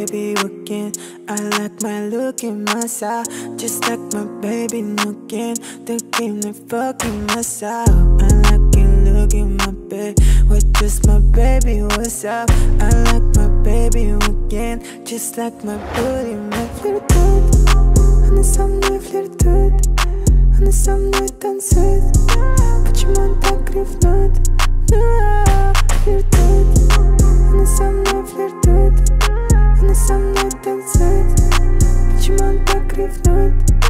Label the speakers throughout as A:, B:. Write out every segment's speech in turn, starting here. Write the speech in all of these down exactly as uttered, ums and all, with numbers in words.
A: baby again. I like my look and my style, just like my baby again. The game they fucking my style. I like it, look at my baby. With just my baby, what's up? I like my baby again, just like my booty, my flirtut. Он со мной флиртует, он со мной танцует. Почему он так ревнует? Флиртует, он со мной флиртует, он со мной танцует. Почему он так ревнует?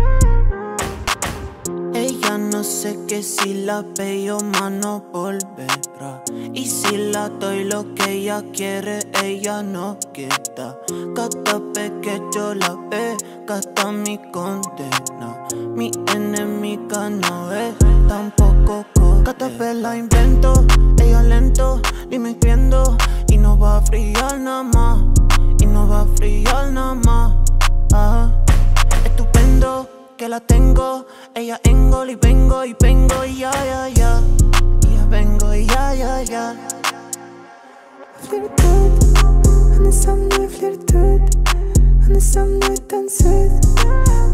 B: Ella no sé que si la pego más no volverá. Y si la doy lo que ella quiere, ella no quita. Cada vez que yo la veo, gasta mi condena. Mi enemiga no es tampoco coqueta. Cada vez la invento, ella lento, dime viendo. Y no va a friar nada más, y no va a friar nada más. Ah, estupendo que la tengo, ella engol y vengo y vengo y ya, ya, ya. Y ya vengo y ya, ya, ya.
A: Флиртует, она со мной флиртует, она со мной танцует.